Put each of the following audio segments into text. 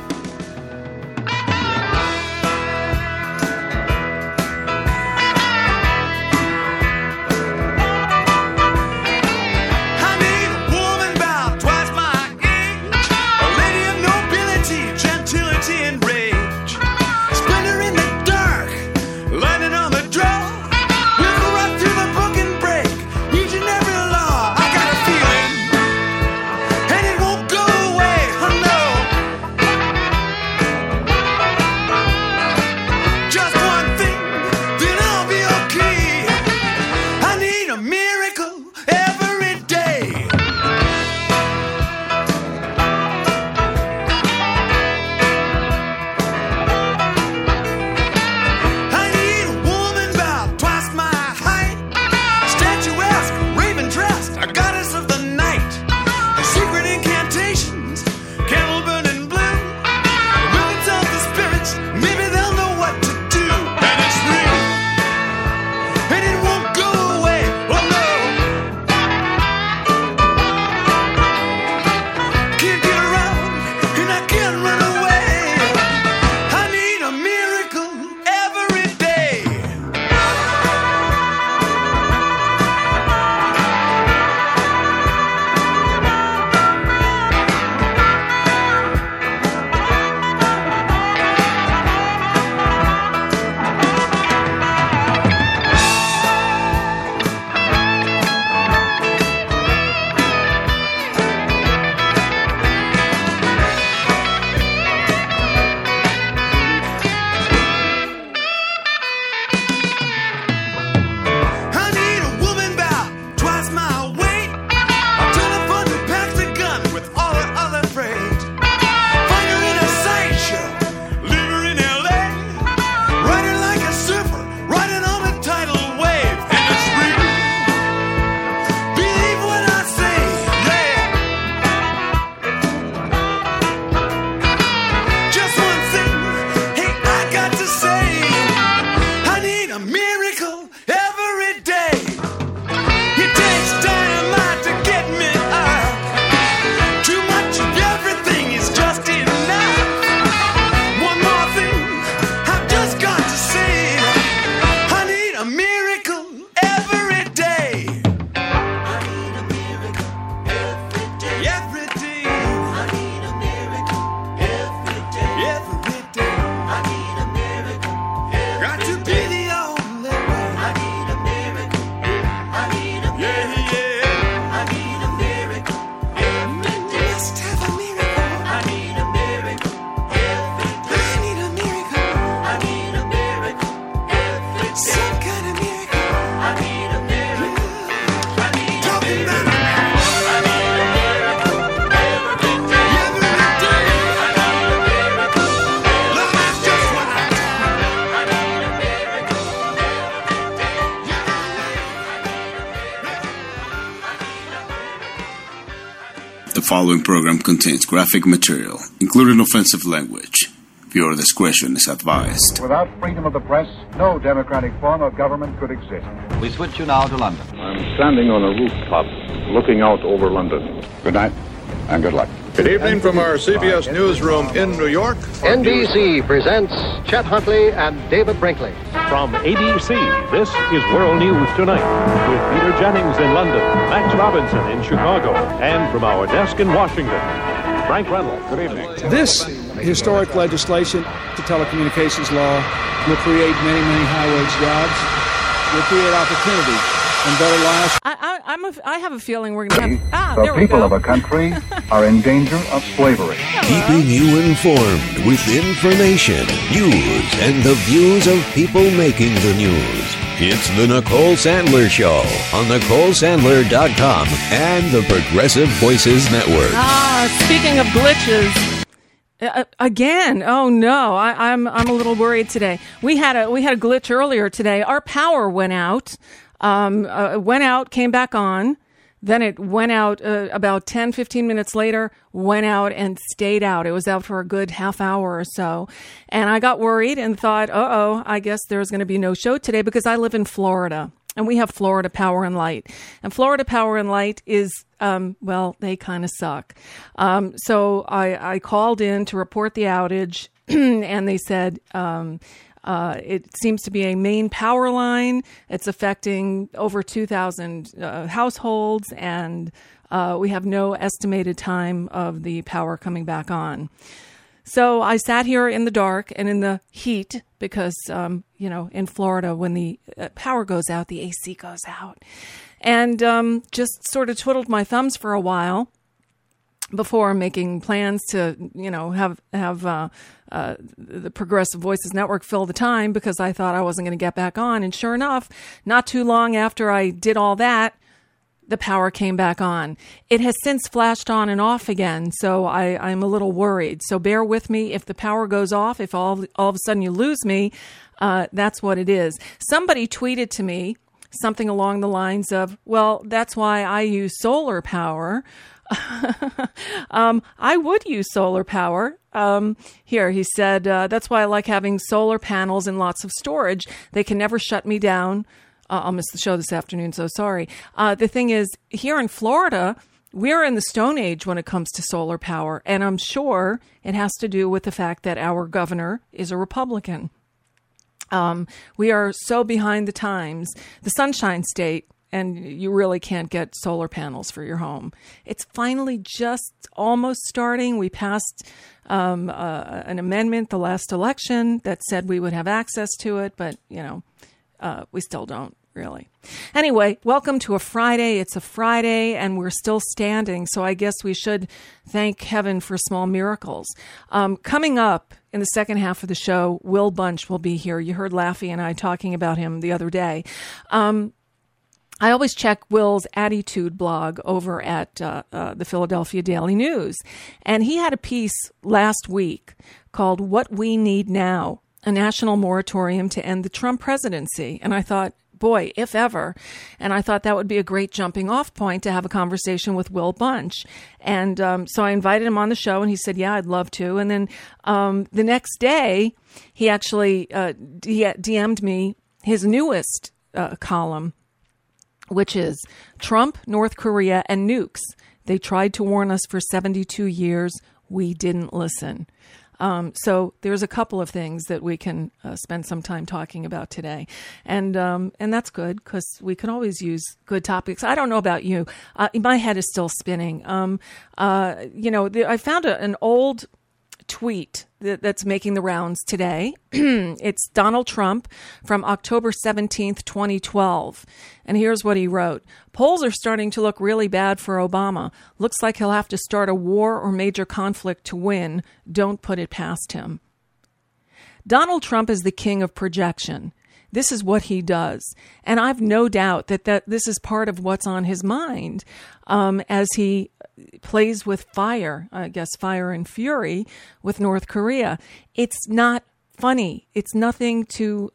following program contains graphic material, including offensive language. Viewer discretion is advised. Without freedom of the press, no democratic form of government could exist. We switch you now to London. I'm standing on a rooftop looking out over London. Good night and good luck. Good evening from our CBS newsroom in New York. NBC presents Chet Huntley and David Brinkley. From ABC, this is World News Tonight with Peter Jennings in London, Max Robinson in Chicago, and from our desk in Washington, Frank Reynolds. Good evening. This historic legislation, the telecommunications law, will create many, many high-wage jobs, will create opportunity and better lives. I have a feeling we're going to have... The people of a country are in danger of slavery. Keeping you informed with information, news, and the views of people making the news. It's the Nicole Sandler Show on NicoleSandler.com and the Progressive Voices Network. Speaking of glitches... again, oh no! I'm a little worried today. We had a glitch earlier today. Our power went out. Went out, came back on. Then it went out about 10, 15 minutes later. Went out and stayed out. It was out for a good half hour or so, and I got worried and thought, I guess there's going to be no show today because I live in Florida. And we have Florida Power and Light. And Florida Power and Light is, they kind of suck. So I called in to report the outage, and they said it seems to be a main power line. It's affecting over 2,000 households, and we have no estimated time of the power coming back on. So I sat here in the dark and in the heat because, in Florida, when the power goes out, the AC goes out. And just sort of twiddled my thumbs for a while before making plans to, have the Progressive Voices Network fill the time, because I thought I wasn't going to get back on. And sure enough, not too long after I did all that, the power came back on. It has since flashed on and off again, so I'm a little worried. So bear with me. If the power goes off, if all of a sudden you lose me, that's what it is. Somebody tweeted to me something along the lines of, well, that's why I use solar power. I would use solar power. Here, he said, that's why I like having solar panels and lots of storage. They can never shut me down. I'll miss the show this afternoon, so sorry. The thing is, here in Florida, we're in the Stone Age when it comes to solar power, and I'm sure it has to do with the fact that our governor is a Republican. We are so behind the times. The Sunshine State, and you really can't get solar panels for your home. It's finally just almost starting. We passed an amendment the last election that said we would have access to it, but, we still don't, really. Anyway, welcome to a Friday. It's a Friday, and we're still standing, so I guess we should thank heaven for small miracles. Coming up in the second half of the show, Will Bunch will be here. You heard Laffy and I talking about him the other day. I always check Will's Attitude blog over at the Philadelphia Daily News, and he had a piece last week called What We Need Now, a national moratorium to end the Trump presidency. And I thought, boy, if ever. And I thought that would be a great jumping off point to have a conversation with Will Bunch. And so I invited him on the show, and he said, yeah, I'd love to. And then the next day, he actually DM'd me his newest column, which is Trump, North Korea, and nukes. They tried to warn us for 72 years. We didn't listen. So there's a couple of things that we can spend some time talking about today. And that's good, because we can always use good topics. I don't know about you. My head is still spinning. I found an old tweet that's making the rounds today. It's Donald Trump from October 17th, 2012. And here's what he wrote. Polls are starting to look really bad for Obama. Looks like he'll have to start a war or major conflict to win. Don't put it past him. Donald Trump is the king of projection. This is what he does. And I've no doubt that this is part of what's on his mind as he plays with fire, I guess fire and fury, with North Korea. It's not funny. It's nothing to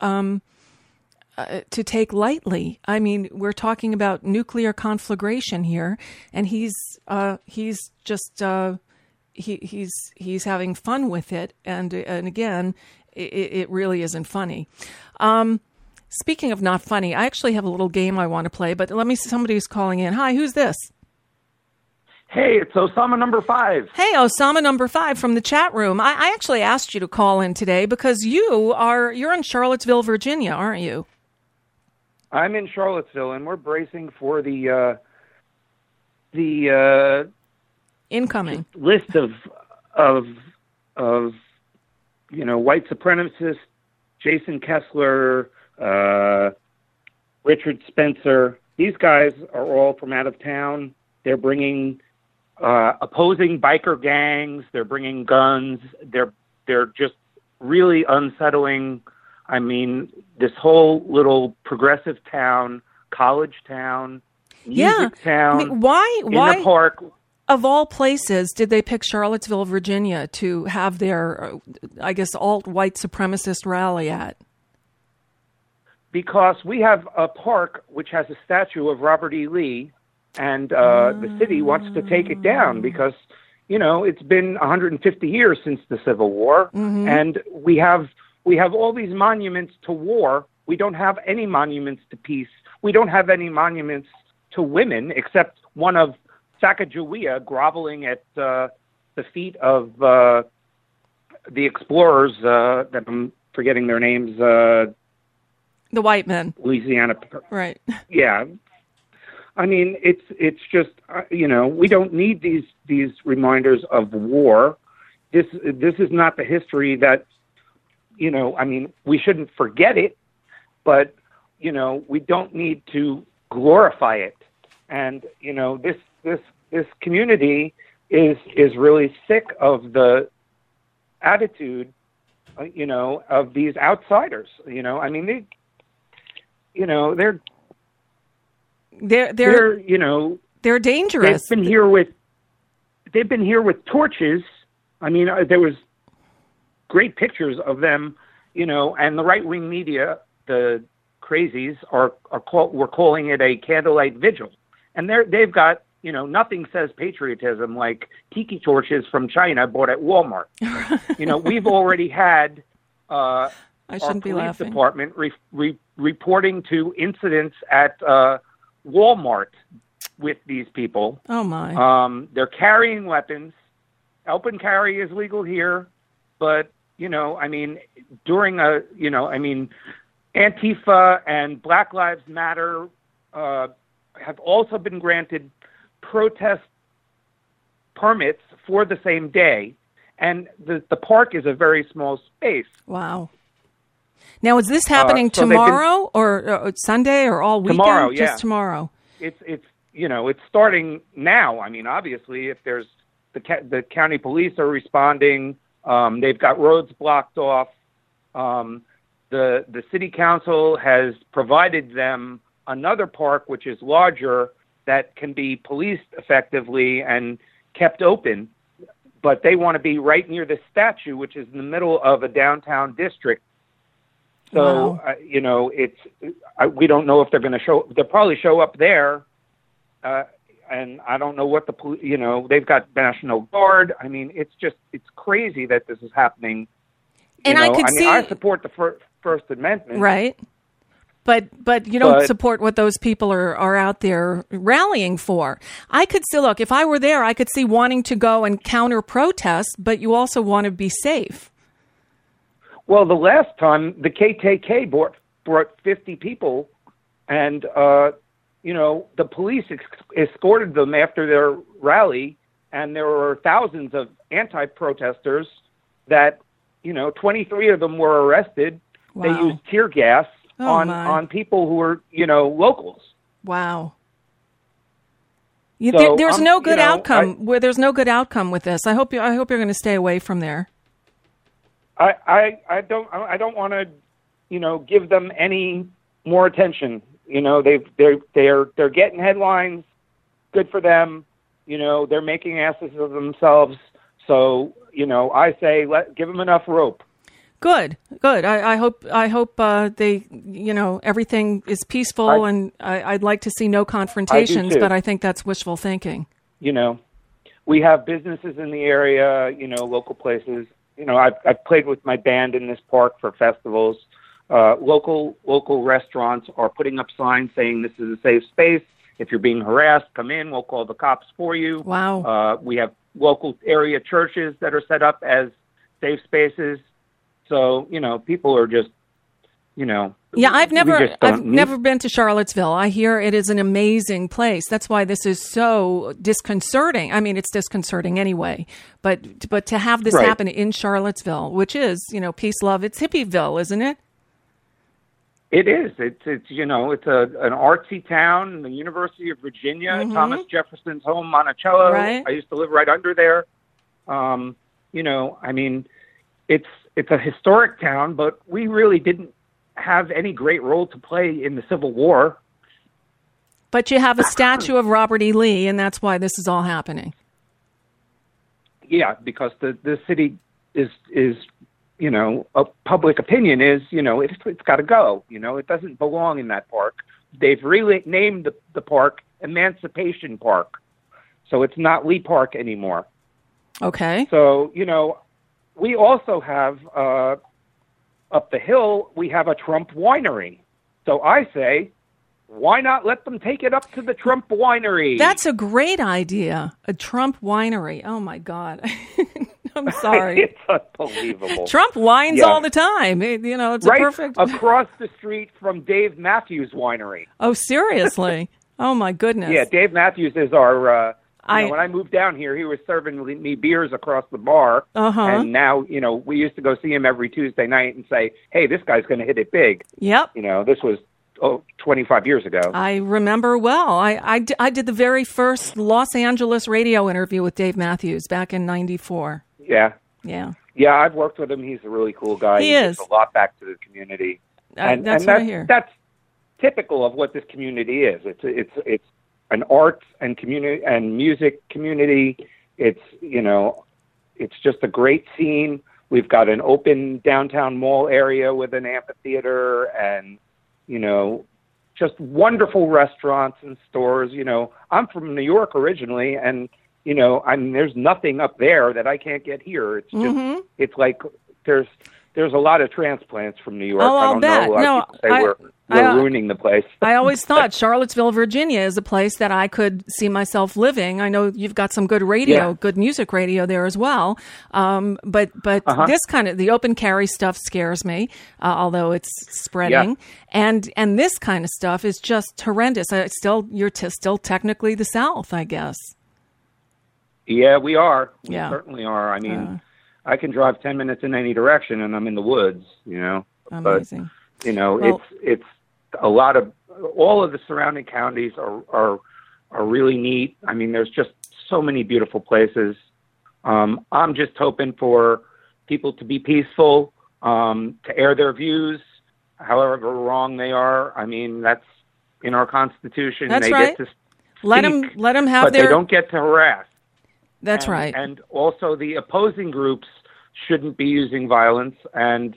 take lightly. I mean, we're talking about nuclear conflagration here, and he's just he's having fun with it. And again, it really isn't funny. Speaking of not funny, I actually have a little game I want to play, but let me see, somebody's calling in. Hi, who's this? Hey, it's Osama number 5. Hey, Osama number 5 from the chat room. I actually asked you to call in today because you're in Charlottesville, Virginia, aren't you? I'm in Charlottesville, and we're bracing for the incoming list of white supremacists, Jason Kessler, Richard Spencer. These guys are all from out of town. They're bringing opposing biker gangs. They're bringing guns. They're just really unsettling. I mean, this whole little progressive town, college town, music town. I mean, why in the park. Of all places, did they pick Charlottesville, Virginia to have their, I guess, alt-white supremacist rally at? Because we have a park which has a statue of Robert E. Lee, and the city wants to take it down because, it's been 150 years since the Civil War, and we have all these monuments to war. We don't have any monuments to peace we don't have any monuments to women except one of Sacagawea groveling at the feet of the explorers that I'm forgetting their names. The white men. Louisiana. Right. Yeah. I mean, it's just, we don't need these reminders of war. This is not the history that, we shouldn't forget it, but, we don't need to glorify it. And, this community is really sick of the attitude, of these outsiders. They're dangerous. They've been here with torches. I mean, there was great pictures of them, and the right-wing media, the crazies, we're calling it a candlelight vigil, and they've got nothing says patriotism like tiki torches from China bought at Walmart. We've already had our police department reporting to incidents at Walmart with these people. Oh my! They're carrying weapons. Open carry is legal here, but during Antifa and Black Lives Matter have also been granted protest permits for the same day, and the park is a very small space. Wow. Now, is this happening tomorrow or Sunday or all weekend? Tomorrow, yeah. Just tomorrow. It's starting now. I mean, obviously, if there's the county police are responding, they've got roads blocked off. The city council has provided them another park, which is larger, that can be policed effectively and kept open. But they want to be right near the statue, which is in the middle of a downtown district. So, wow. We don't know if they're going to show. They'll probably show up there, and I don't know what they've got National Guard. I mean, it's crazy that this is happening. And I support the First Amendment, right? But you don't support what those people are out there rallying for. I could see, look, if I were there, I could see wanting to go and counter protest, but you also want to be safe. Well, the last time the KKK brought 50 people, and the police escorted them after their rally, and there were thousands of anti-protesters that 23 of them were arrested. Wow. They used tear gas on people who were locals. Wow. So, there's no good outcome. There's no good outcome with this. I hope you're going to stay away from there. I don't want to give them any more attention. They're getting headlines. Good for them. They're making asses of themselves. So I say give them enough rope. Good. I hope they everything is peaceful, and I'd like to see no confrontations. But I think that's wishful thinking. We have businesses in the area. Local places. I've played with my band in this park for festivals. Local restaurants are putting up signs saying this is a safe space. If you're being harassed, come in. We'll call the cops for you. Wow. We have local area churches that are set up as safe spaces. So, people are just, Yeah, I've never been to Charlottesville. I hear it is an amazing place. That's why this is so disconcerting. I mean, it's disconcerting anyway. But to have this happen in Charlottesville, which is, peace, love, it's Hippieville, isn't it? It is. It's an artsy town. The University of Virginia, Mm-hmm. Thomas Jefferson's home, Monticello. Right. I used to live right under there. It's a historic town, but we really didn't have any great role to play in the Civil War. But you have a statue of Robert E. Lee, and that's why this is all happening. Yeah, because the city is public opinion is, it's got to go. It doesn't belong in that park. They've really named the park Emancipation Park, so it's not Lee Park anymore. Okay. So, we also have up the hill, we have a Trump winery. So I say, why not let them take it up to the Trump Winery? That's a great idea. A Trump Winery. Oh, my God. I'm sorry. It's unbelievable. Trump wines all the time. It's right a perfect... across the street from Dave Matthews Winery. Oh, seriously? Oh, my goodness. Yeah, Dave Matthews is our... when I moved down here, he was serving me beers across the bar. And now, we used to go see him every Tuesday night and say, hey, this guy's going to hit it big. Yep. This was 25 years ago. I remember well. I did the very first Los Angeles radio interview with Dave Matthews back in 94. Yeah. Yeah. Yeah, I've worked with him. He's a really cool guy. He is. Gives a lot back to the community. That's what I hear. That's typical of what this community is. It's an arts and community and music community. It's it's just a great scene. We've got an open downtown mall area with an amphitheater and just wonderful restaurants and stores. I'm from New York originally, and there's nothing up there that I can't get here. It's just it's like there's a lot of transplants from New York. Oh, I don't bet. know. A lot of people say we're ruining the place. I always thought Charlottesville, Virginia is a place that I could see myself living. I know you've got some good radio, good music radio there as well. But this kind of, the open carry stuff scares me, although it's spreading. Yeah. And this kind of stuff is just horrendous. You're still technically the South, I guess. Yeah, we are. We certainly are. I mean, I can drive 10 minutes in any direction and I'm in the woods, Amazing. But, it's a lot of, all of the surrounding counties are really neat. I mean, there's just so many beautiful places. I'm just hoping for people to be peaceful, to air their views, however wrong they are. I mean, that's in our Constitution. That's they right. Get to speak, let them have but they don't get to harass. That's right. And also the opposing groups shouldn't be using violence. And,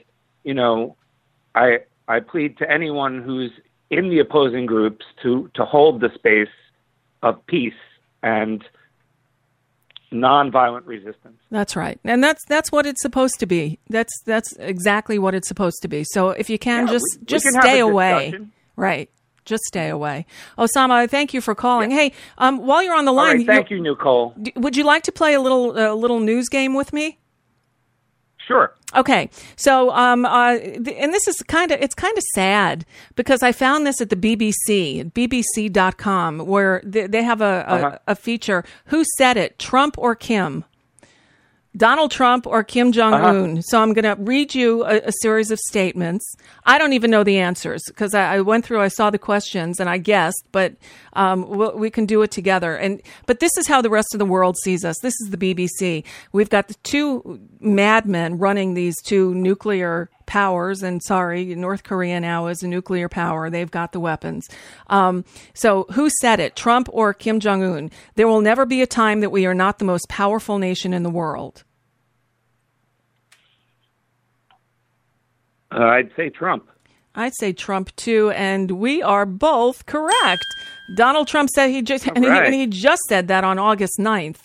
I plead to anyone who's in the opposing groups to hold the space of peace and nonviolent resistance. That's right. And that's what it's supposed to be. That's exactly what it's supposed to be. So if you can just stay away. Right. Just stay away. Osama, thank you for calling. Yeah. Hey, while you're on the line, all right, thank you, Nicole. Would you like to play a little news game with me? Sure. Okay. So, and this is kind of sad because I found this at the BBC, at bbc.com, where they have a feature. Who said it? Trump or Kim? Donald Trump or Kim Jong-un. So I'm going to read you a series of statements. I don't even know the answers because I went through, I saw the questions and I guessed, but we can do it together. But this is how the rest of the world sees us. This is the BBC. We've got the two madmen running these two nuclear powers. And North Korea now is a nuclear power. They've got the weapons. So who said it? Trump or Kim Jong-un? There will never be a time that we are not the most powerful nation in the world. I'd say Trump. I'd say Trump too, and we are both correct. Donald Trump said he just said that on August 9th.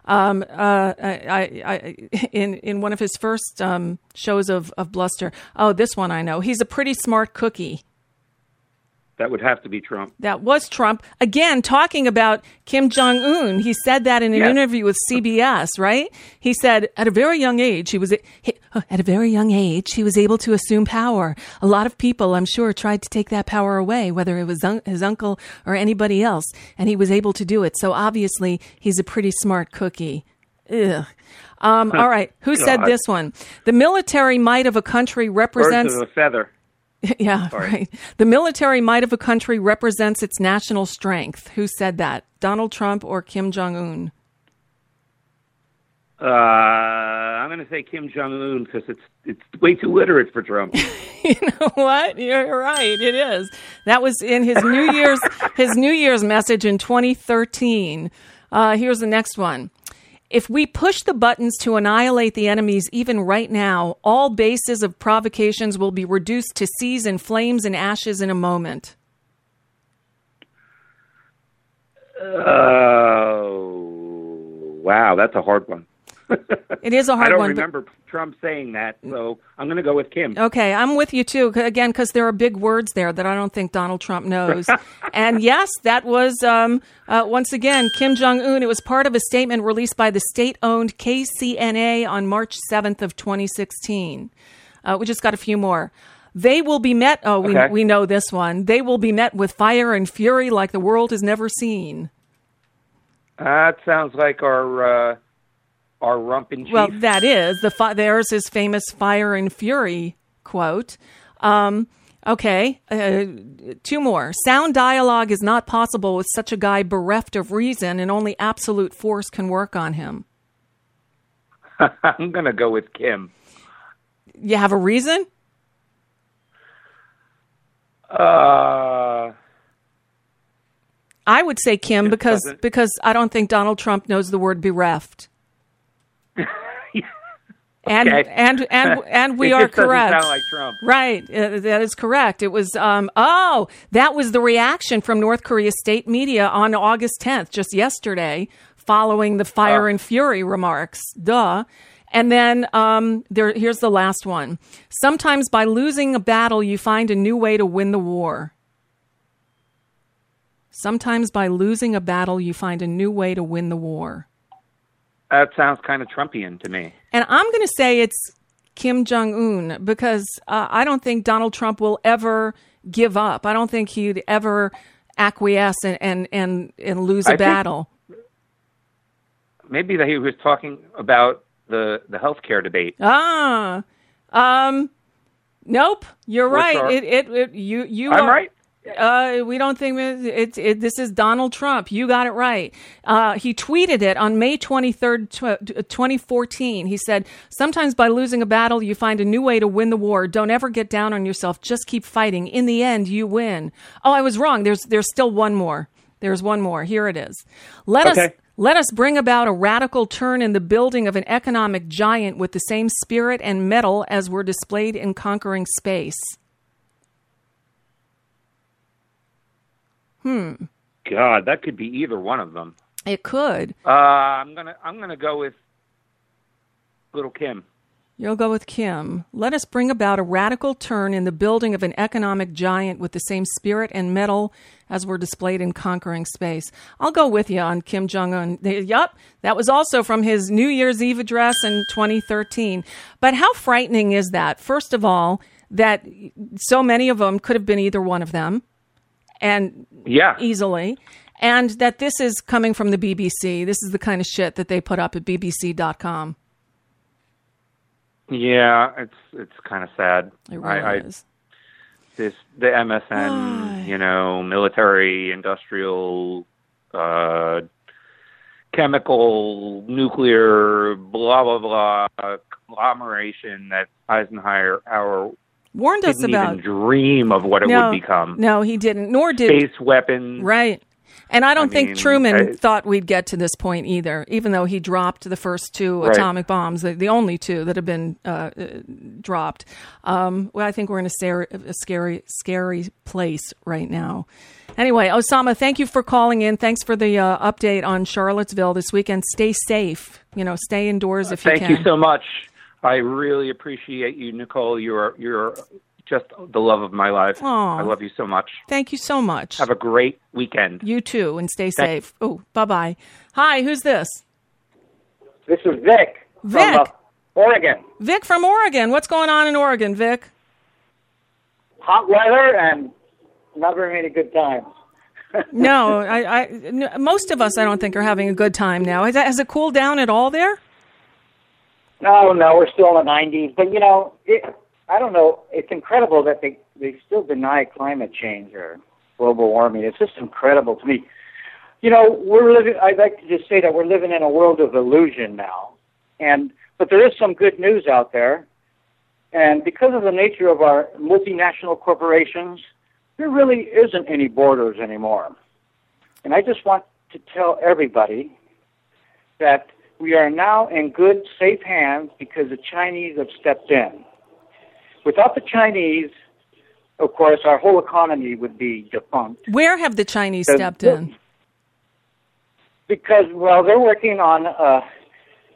In one of his first shows of bluster. Oh, this one I know. He's a pretty smart cookie. That would have to be Trump. That was Trump. Again, talking about Kim Jong-un. He said that in an interview with CBS, right? He said at a very young age, he was able to assume power. A lot of people, I'm sure, tried to take that power away, whether it was his uncle or anybody else, and he was able to do it. So obviously, he's a pretty smart cookie. Ugh. All right. Who said this one? The military might of a country represents... Birds of a feather. Yeah, right. The military might of a country represents its national strength. Who said that? Donald Trump or Kim Jong-un? I'm going to say Kim Jong-un because it's way too literate for Trump. You know what? You're right. It is. That was in his New Year's message in 2013. Here's the next one. If we push the buttons to annihilate the enemies even right now, all bases of provocations will be reduced to seas and flames and ashes in a moment. Oh, wow. That's a hard one. It is a hard I don't one. remember Trump saying that, so I'm going to go with Kim. Okay, I'm with you too. Again, because there are big words there that I don't think Donald Trump knows. And yes, that was once again Kim Jong-un. It was part of a statement released by the state-owned KCNA on March 7th of 2016. We just got a few more. They will be met. Oh, we know this one. They will be met with fire and fury like the world has never seen. That sounds like our rump in chief. Well, that is there's his famous "fire and fury" quote. Okay, two more. Sound dialogue is not possible with such a guy bereft of reason, and only absolute force can work on him. I'm going to go with Kim. You have a reason? I would say Kim because I don't think Donald Trump knows the word bereft. And we are correct. Doesn't sound like Trump. Right, that is correct. It was that was the reaction from North Korea state media on August 10th, just yesterday, following the fire and fury remarks. Duh. And then here's the last one. Sometimes by losing a battle, you find a new way to win the war. Sometimes by losing a battle, you find a new way to win the war. That sounds kind of Trumpian to me. And I'm going to say it's Kim Jong-un because I don't think Donald Trump will ever give up. I don't think he'd ever acquiesce and lose a battle. Maybe that he was talking about the healthcare debate. Nope. You're right. I'm right. We don't think this is Donald Trump. You got it right. He tweeted it on May 23rd, 2014. He said, sometimes by losing a battle, you find a new way to win the war. Don't ever get down on yourself. Just keep fighting. In the end, you win. Oh, I was wrong. There's still one more. There's one more. Here it is. Let us bring about a radical turn in the building of an economic giant with the same spirit and mettle as were displayed in conquering space. God, that could be either one of them. It could. I'm gonna go with little Kim. You'll go with Kim. Let us bring about a radical turn in the building of an economic giant with the same spirit and mettle as were displayed in conquering space. I'll go with you on Kim Jong-un. Yup, that was also from his New Year's Eve address in 2013. But how frightening is that? First of all, that so many of them could have been either one of them. And easily. And that this is coming from the BBC. This is the kind of shit that they put up at BBC.com. Yeah, it's kind of sad. It really is. The MSN, military, industrial, chemical, nuclear, blah, blah, blah, conglomeration that Eisenhower warned us about. Didn't even dream of what it would become. No, he didn't. Nor did space weapons. Right. And I don't think Truman thought we'd get to this point either, even though he dropped the first two atomic bombs, the only two that have been dropped. Well, I think we're in a scary place right now. Anyway, Osama, thank you for calling in. Thanks for the update on Charlottesville this weekend. Stay safe. Stay indoors if you can. Thank you so much. I really appreciate you, Nicole. You're just the love of my life. Aww. I love you so much. Thank you so much. Have a great weekend. You too, and stay safe. Oh, bye-bye. Hi, who's this? This is Vic. From Oregon. Vic from Oregon. What's going on in Oregon, Vic? Hot weather and not very many good times. No, most of us, I don't think, are having a good time now. Has it cooled down at all there? No, we're still in the 90s. But, I don't know. It's incredible that they still deny climate change or global warming. It's just incredible to me. I'd like to just say that we're living in a world of illusion now. But there is some good news out there. And because of the nature of our multinational corporations, there really isn't any borders anymore. And I just want to tell everybody that we are now in good, safe hands because the Chinese have stepped in. Without the Chinese, of course, our whole economy would be defunct. Where have the Chinese stepped in? Because, they're working on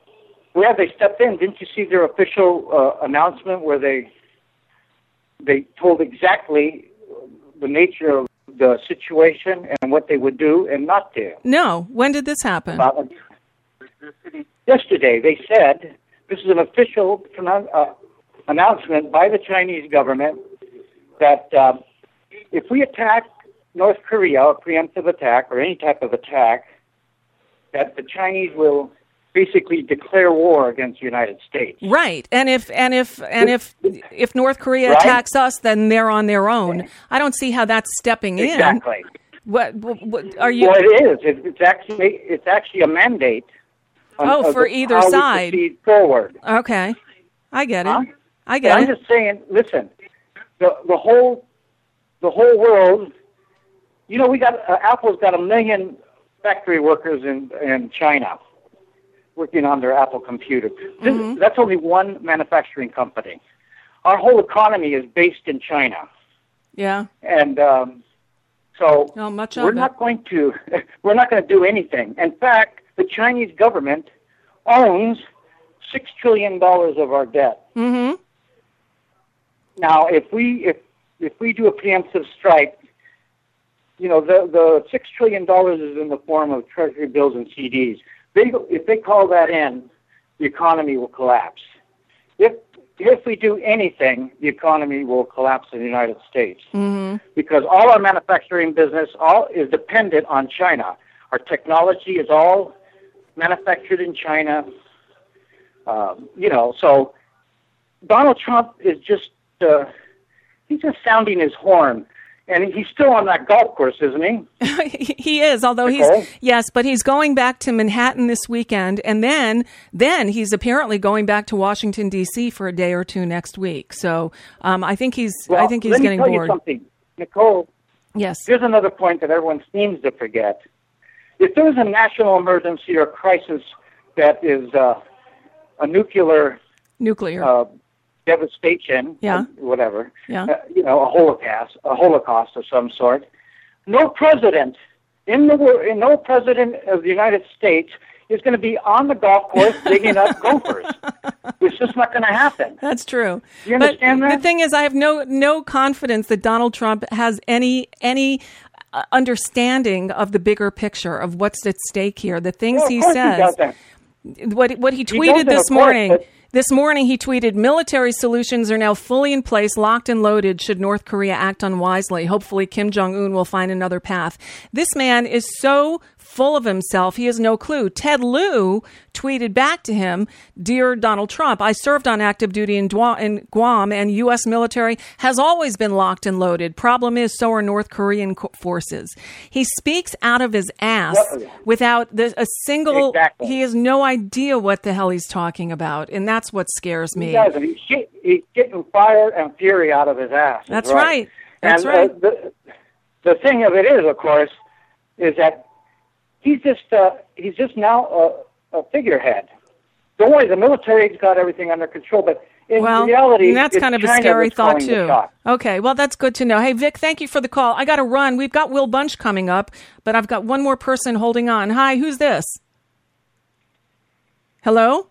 where have they stepped in? Didn't you see their official announcement where they told exactly the nature of the situation and what they would do and not do? No. When did this happen? Yesterday, they said, this is an official announcement by the Chinese government that if we attack North Korea, a preemptive attack or any type of attack, that the Chinese will basically declare war against the United States. Right. And if North Korea attacks us, then they're on their own. I don't see how that's stepping in. Exactly. What are you? Well, it is. It's actually a mandate. For either side. Proceed forward. Okay, I get it. Huh? I get it. I'm just saying. Listen, the whole world. You know, we got Apple's got 1 million factory workers in China working on their Apple computer. That's only one manufacturing company. Our whole economy is based in China. Yeah. And so we're not going to do anything. In fact, the Chinese government owns $6 trillion of our debt. Mm-hmm. Now, if we do a preemptive strike, you know, the $6 trillion is in the form of treasury bills and CDs. If they call that in, the economy will collapse. If we do anything, the economy will collapse in the United States. Mm-hmm. Because all our manufacturing business is dependent on China. Our technology is all manufactured in China. So Donald Trump is just he's just sounding his horn. And he's still on that golf course, isn't he? He is, although but he's going back to Manhattan this weekend, and then he's apparently going back to Washington D.C. for a day or two next week. So I think he's getting bored. Let me tell you something, Nicole. Yes. Here's another point that everyone seems to forget. If there's a national emergency or crisis that is a nuclear devastation, whatever, a holocaust of some sort. No president no president of the United States is going to be on the golf course digging up gophers. It's just not going to happen. That's true. You understand that? The thing is, I have no confidence that Donald Trump has any understanding of the bigger picture of what's at stake here. The things he says, what he tweeted this morning. This morning, he tweeted, military solutions are now fully in place, locked and loaded should North Korea act unwisely. Hopefully, Kim Jong-un will find another path. This man is so full of himself, he has no clue. Ted Lieu tweeted back to him, Dear Donald Trump, I served on active duty in Guam, and U.S. military has always been locked and loaded. Problem is, so are North Korean forces. He speaks out of his ass without a single... Exactly. He has no idea what the hell he's talking about, and that's what scares me. He doesn't. He's getting fire and fury out of his ass. That's right. That's and, right. The thing of it is, of course, is that he's just now a figurehead. Don't worry, the military's got everything under control, but in reality, that's kind of a scary thought too. Okay, well, that's good to know. Hey, Vic, thank you for the call. I got to run. We've got Will Bunch coming up, but I've got one more person holding on. Hi, who's this? Hello?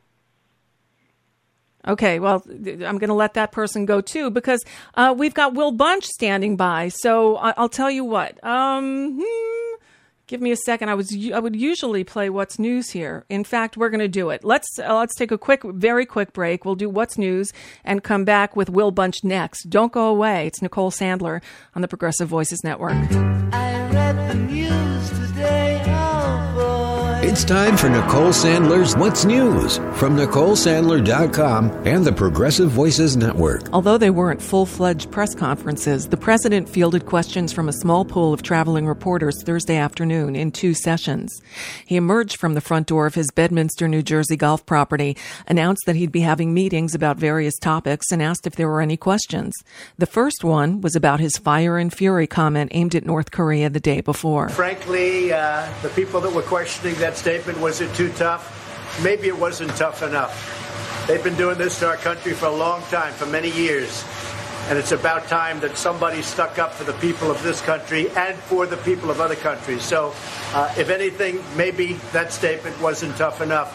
Okay, well, I'm going to let that person go too because we've got Will Bunch standing by. So I'll tell you what. Give me a second. I would usually play What's News here. In fact, we're going to do it. Let's take a very quick break. We'll do What's News and come back with Will Bunch next. Don't go away. It's Nicole Sandler on the Progressive Voices Network. I read the news today. Oh boy. It's time for Nicole Sandler's What's News from NicoleSandler.com and the Progressive Voices Network. Although they weren't full-fledged press conferences, the president fielded questions from a small pool of traveling reporters Thursday afternoon in 2 sessions. He emerged from the front door of his Bedminster, New Jersey golf property, announced that he'd be having meetings about various topics, and asked if there were any questions. The first one was about his fire and fury comment aimed at North Korea the day before. Frankly, the people that were questioning that statement, was it too tough? Maybe it wasn't tough enough. They've been doing this to our country for a long time, for many years. And it's about time that somebody stuck up for the people of this country and for the people of other countries. So, if anything, maybe that statement wasn't tough enough.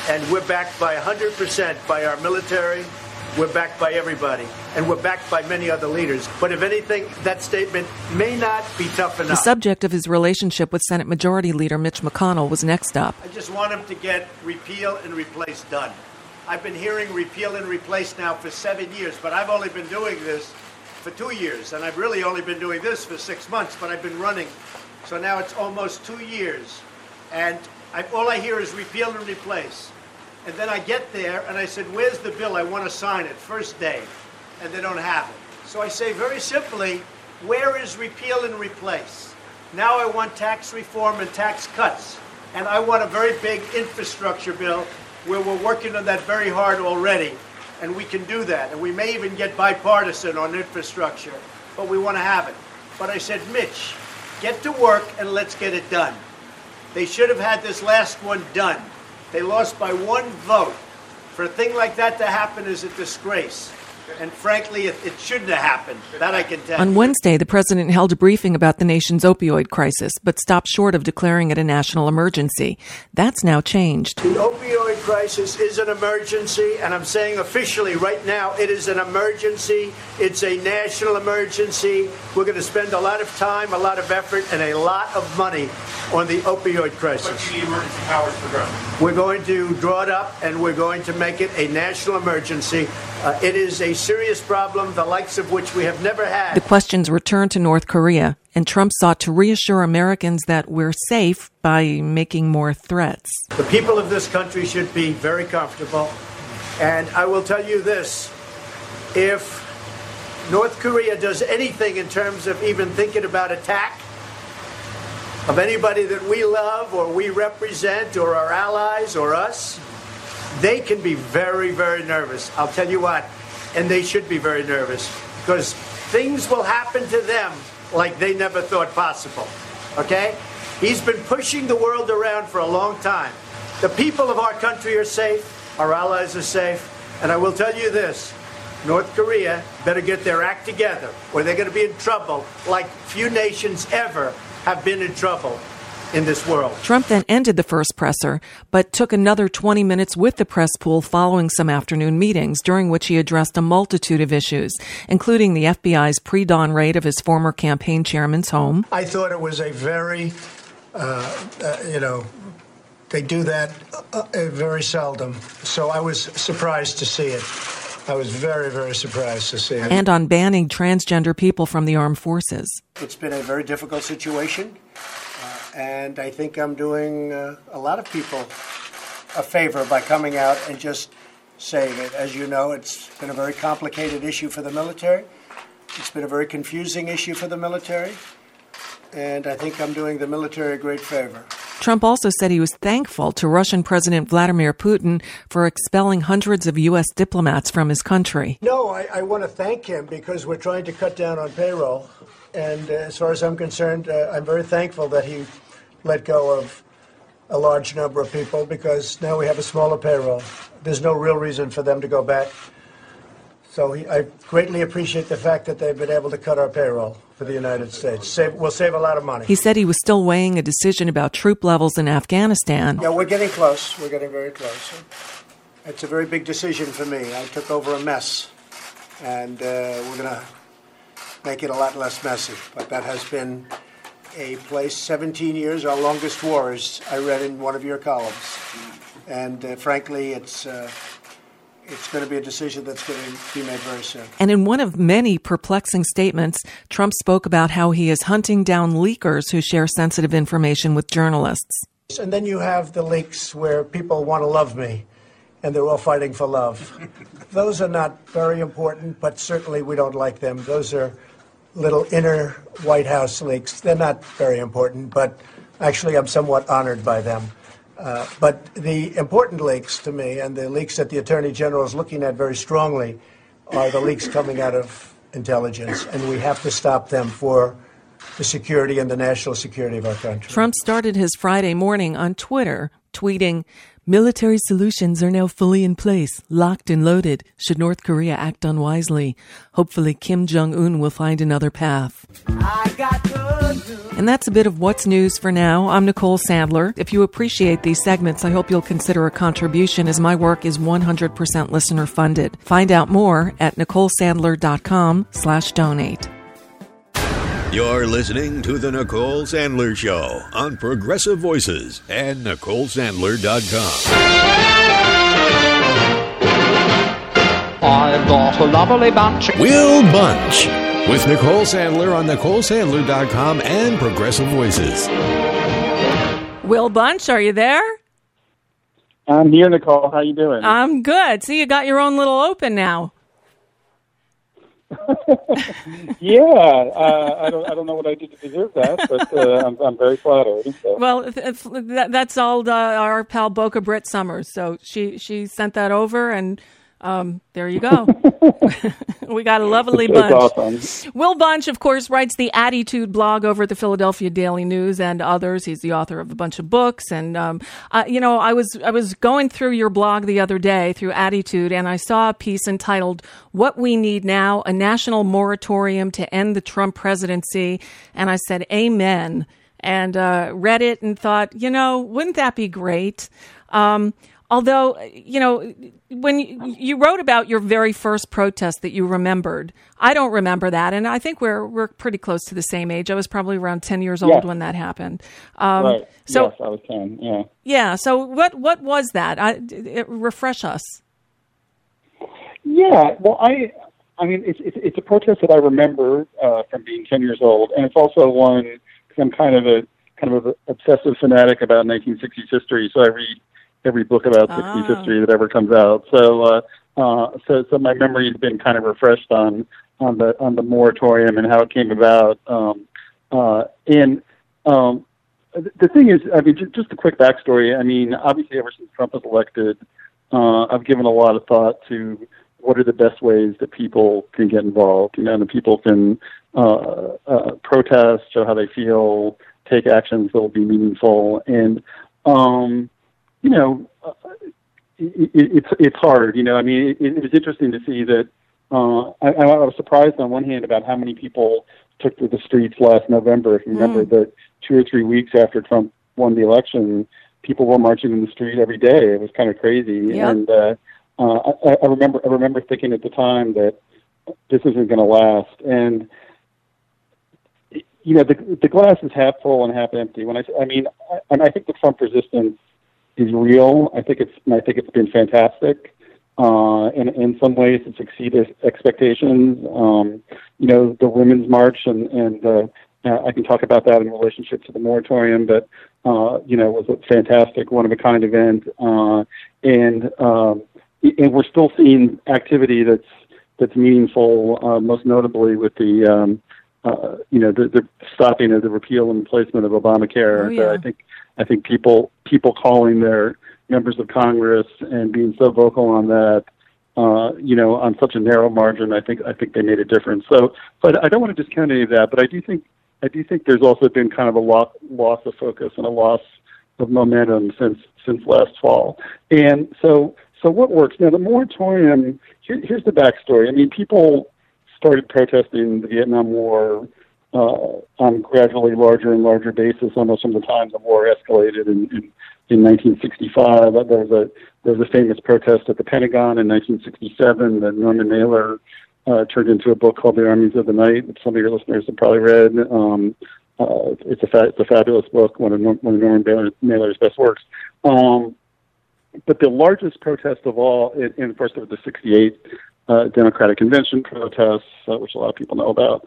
And we're backed by 100% by our military. We're backed by everybody. And we're backed by many other leaders. But if anything, that statement may not be tough enough. The subject of his relationship with Senate Majority Leader Mitch McConnell was next up. I just want him to get repeal and replace done. I've been hearing repeal and replace now for 7 years, but I've only been doing this for 2 years. And I've really only been doing this for 6 months, but I've been running. So now it's almost 2 years. And all I hear is repeal and replace. And then I get there and I said, where's the bill? I want to sign it first day. And they don't have it. So I say very simply, where is repeal and replace? Now I want tax reform and tax cuts. And I want a very big infrastructure bill where we're working on that very hard already. And we can do that. And we may even get bipartisan on infrastructure. But we want to have it. But I said, Mitch, get to work and let's get it done. They should have had this last one done. They lost by 1 vote. For a thing like that to happen is a disgrace. And frankly, it shouldn't have happened. That I can tell you. On Wednesday, the president held a briefing about the nation's opioid crisis, but stopped short of declaring it a national emergency. That's now changed. The opioid crisis is an emergency, and I'm saying officially right now it is an emergency. It's a national emergency. We're going to spend a lot of time, a lot of effort, and a lot of money on the opioid crisis. What do you need emergency powers for growth? We're going to draw it up, and we're going to make it a national emergency. It is a serious problem, the likes of which we have never had. The questions returned to North Korea, and Trump sought to reassure Americans that we're safe by making more threats. The people of this country should be very comfortable. And I will tell you this, if North Korea does anything in terms of even thinking about attack of anybody that we love or we represent or our allies or us, they can be very, very nervous. I'll tell you what, and they should be very nervous because things will happen to them like they never thought possible, okay? He's been pushing the world around for a long time. The people of our country are safe, our allies are safe, and I will tell you this, North Korea better get their act together or they're going to be in trouble like few nations ever have been in trouble in this world. Trump then ended the first presser, but took another 20 minutes with the press pool following some afternoon meetings, during which he addressed a multitude of issues, including the FBI's pre-dawn raid of his former campaign chairman's home. I thought it was a very, they do that very seldom. So I was surprised to see it. I was very, very surprised to see it. And on banning transgender people from the armed forces. It's been a very difficult situation. And I think I'm doing a lot of people a favor by coming out and just saying it. As you know, it's been a very complicated issue for the military. It's been a very confusing issue for the military. And I think I'm doing the military a great favor. Trump also said he was thankful to Russian President Vladimir Putin for expelling hundreds of U.S. diplomats from his country. No, I want to thank him because we're trying to cut down on payroll. And as far as I'm concerned, I'm very thankful that he let go of a large number of people because now we have a smaller payroll. There's no real reason for them to go back. So I greatly appreciate the fact that they've been able to cut our payroll for the United States. We'll save a lot of money. He said he was still weighing a decision about troop levels in Afghanistan. Yeah, we're getting close. We're getting very close. It's a very big decision for me. I took over a mess, and we're going to make it a lot less messy. But that has been a place, 17 years, our longest war, as I read in one of your columns. And frankly, it's going to be a decision that's going to be made very soon. And in one of many perplexing statements, Trump spoke about how he is hunting down leakers who share sensitive information with journalists. And then you have the leaks where people want to love me, and they're all fighting for love. Those are not very important, but certainly we don't like them. Those are little inner White House leaks. They're not very important, but actually I'm somewhat honored by them. But the important leaks to me, and the leaks that the Attorney General is looking at very strongly, are the leaks coming out of intelligence, and we have to stop them for the security and the national security of our country. Trump started his Friday morning on Twitter, tweeting, "Military solutions are now fully in place, locked and loaded, should North Korea act unwisely. Hopefully Kim Jong-un will find another path." I got And that's a bit of what's news for now. I'm Nicole Sandler. If you appreciate these segments, I hope you'll consider a contribution, as my work is 100% listener funded. Find out more at NicoleSandler.com/donate. You're listening to The Nicole Sandler Show on Progressive Voices and NicoleSandler.com. I've got a lovely bunch. Will Bunch with Nicole Sandler on NicoleSandler.com and Progressive Voices. Will Bunch, are you there? I'm here, Nicole. How you doing? I'm good. See, you got your own little open now. Yeah, I don't know what I did to deserve that, but I'm very flattered. So. Well, that's all our pal Boca Britt Summers. So she sent that over, and there you go. We got a lovely bunch. Awesome. Will Bunch, of course, writes the Attitude blog over at the Philadelphia Daily News and others. He's the author of a bunch of books. And, I was going through your blog the other day through Attitude, and I saw a piece entitled "What We Need Now, a National Moratorium to End the Trump Presidency." And I said, amen. And read it and thought, wouldn't that be great? Although, when you wrote about your very first protest that you remembered, I don't remember that. And I think we're pretty close to the same age. I was probably around 10 years old when that happened. Right. So, yes, I was 10, yeah. Yeah. So what was that? Refresh us. Yeah. Well, I mean, it's a protest that I remember from being 10 years old. And it's also one, because I'm kind of an obsessive fanatic about 1960s history. So I read every book about 60s history that ever comes out. So my memory has been kind of refreshed on the moratorium and how it came about. The thing is, I mean, just a quick backstory. I mean, obviously, ever since Trump was elected, I've given a lot of thought to what are the best ways that people can get involved. And people can protest, show how they feel, take actions that will be meaningful, and it's hard. I mean, it was interesting to see that. I was surprised on one hand about how many people took to the streets last November. If you remember that 2 or 3 weeks after Trump won the election, people were marching in the street every day. It was kind of crazy. Yep. And I remember thinking at the time that this isn't going to last. And the glass is half full and half empty. I think the Trump resistance is real. I think it's been fantastic. In some ways, it's exceeded expectations. The Women's March, and I can talk about that in relationship to the moratorium, but was a fantastic, one-of-a-kind event. And we're still seeing activity that's meaningful, most notably with the stopping of the repeal and replacement of Obamacare. Oh, yeah. I think people calling their members of Congress and being so vocal on that, on such a narrow margin, I think they made a difference. So, but I don't want to discount any of that. But I do think there's also been kind of a loss of focus and a loss of momentum since last fall. And so what works now? The moratorium. Here's the backstory. I mean, people started protesting the Vietnam War on gradually larger and larger basis, almost from the time the war escalated in 1965. There was a famous protest at the Pentagon in 1967 that Norman Mailer turned into a book called The Armies of the Night, which some of your listeners have probably read. It's a fabulous book, one of Norman Mailer's best works. But the largest protest of all, and of course there was the 68 Democratic Convention protests, which a lot of people know about.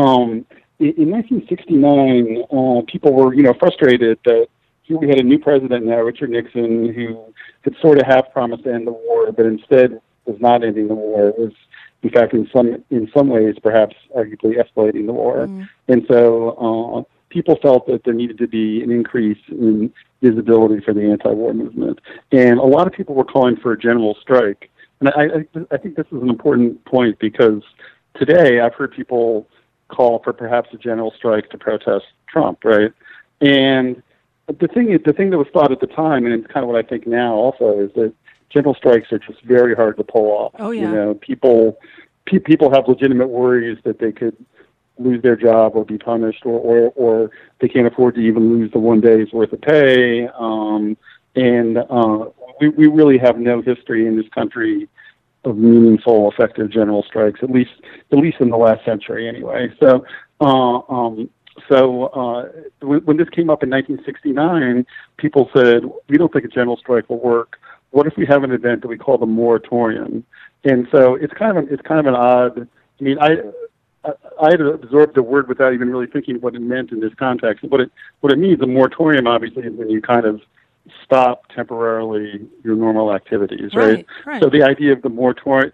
In 1969, people were, frustrated that here we had a new president now, Richard Nixon, who had sort of half promised to end the war, but instead was not ending the war. It was, in fact, in some ways, perhaps arguably escalating the war. And so people felt that there needed to be an increase in visibility for the anti-war movement. And a lot of people were calling for a general strike. And I think this is an important point, because today I've heard people call for perhaps a general strike to protest Trump, right? And the thing that was thought at the time, and it's kind of what I think now also, is that general strikes are just very hard to pull off. Oh, yeah. People have legitimate worries that they could lose their job or be punished, or they can't afford to even lose the one day's worth of pay. We really have no history in this country of meaningful, effective general strikes, at least in the last century, anyway. So when this came up in 1969, people said, "We don't think a general strike will work. What if we have an event that we call the moratorium?" And so it's kind of an odd. I mean, I had absorbed the word without even really thinking what it meant in this context. What it means, a moratorium, obviously, is when you kind of stop temporarily your normal activities, right? Right. So the idea of the moratorium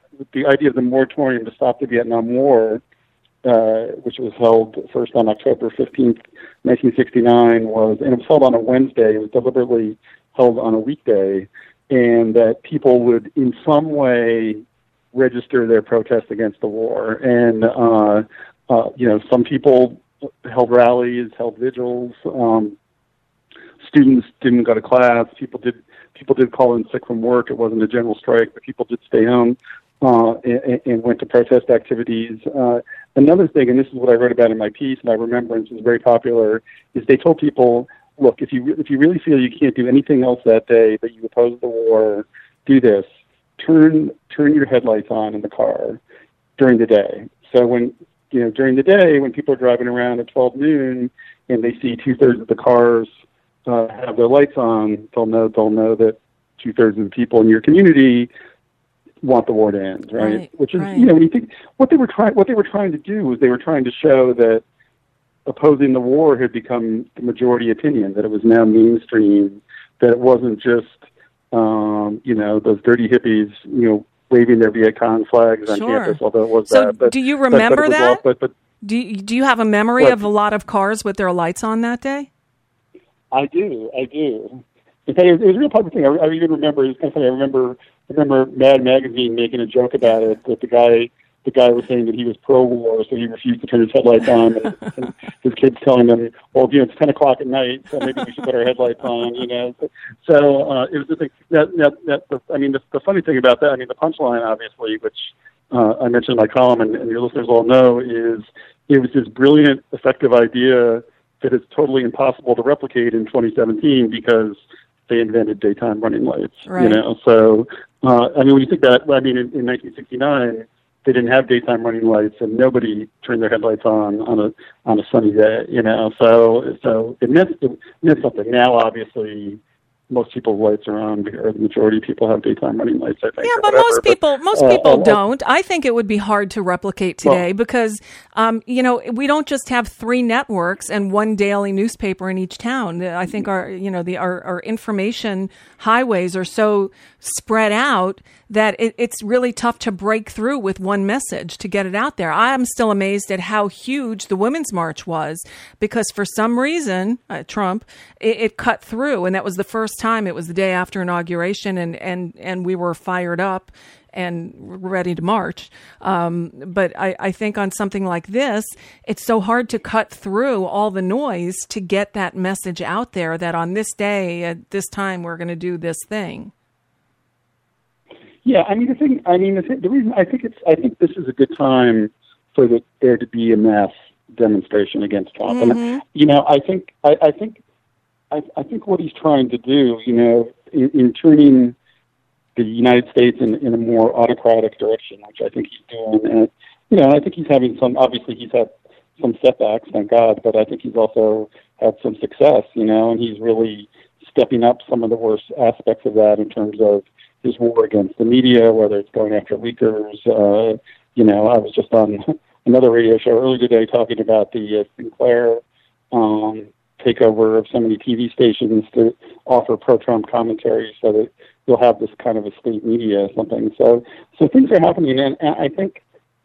to stop the Vietnam War, which was held first on October 15th, 1969, and it was held on a Wednesday. It was deliberately held on a weekday, and that people would in some way register their protest against the war. And some people held rallies, held vigils. Students didn't go to class. People did call in sick from work. It wasn't a general strike, but people did stay home and went to protest activities. Another thing, and this is what I wrote about in my piece, my remembrance is very popular, is they told people, look, if you really feel you can't do anything else that day, but you oppose the war, do this. Turn your headlights on in the car during the day. So during the day, when people are driving around at 12 noon and they see 2/3 of the cars have their lights on, they'll know that 2/3 of the people in your community want the war to end, right? Which is, when you think what they were trying to do was they were trying to show that opposing the war had become the majority opinion, that it was now mainstream, that it wasn't just those dirty hippies, waving their Viet Cong flags on campus, although it was so that. But, do you remember that? Do you have a memory What? of a lot of cars with their lights on that day? I do. In fact, it was a real public thing. I even remember, it's kind of funny, I remember Mad Magazine making a joke about it, that the guy was saying that he was pro-war, so he refused to turn his headlights on, and his kids telling him, well, it's 10 o'clock at night, so maybe we should put our headlights on, So it was the thing. The funny thing about that, the punchline, obviously, which I mentioned in my column, and your listeners all know, is it was this brilliant, effective idea that is totally impossible to replicate in 2017 because they invented daytime running lights. Right. So when you think that, in 1969 they didn't have daytime running lights, and nobody turned their headlights on a sunny day. So it meant something. Now, obviously, most people's lights are on, or the majority of people have daytime running lights, I think. Yeah, but most people don't. I think it would be hard to replicate today because, we don't just have 3 networks and 1 daily newspaper in each town. I think our information highways are so spread out that it's really tough to break through with one message to get it out there. I'm still amazed at how huge the Women's March was because for some reason, Trump, it cut through, and that was the first time. It was the day after inauguration, and we were fired up and ready to march. But I think on something like this, it's so hard to cut through all the noise to get that message out there that on this day, at this time, we're going to do this thing. Yeah, the reason I think this is a good time for there to be a mass demonstration against Trump. Mm-hmm. And I think what he's trying to do, in turning the United States in a more autocratic direction, which I think he's doing, and I think he's having obviously he's had some setbacks, thank God, but I think he's also had some success, and he's really stepping up some of the worst aspects of that in terms of his war against the media, whether it's going after leakers. I was just on another radio show earlier today talking about the Sinclair takeover of so many TV stations to offer pro-Trump commentary so that you'll have this kind of a state media or something. So things are happening, and I think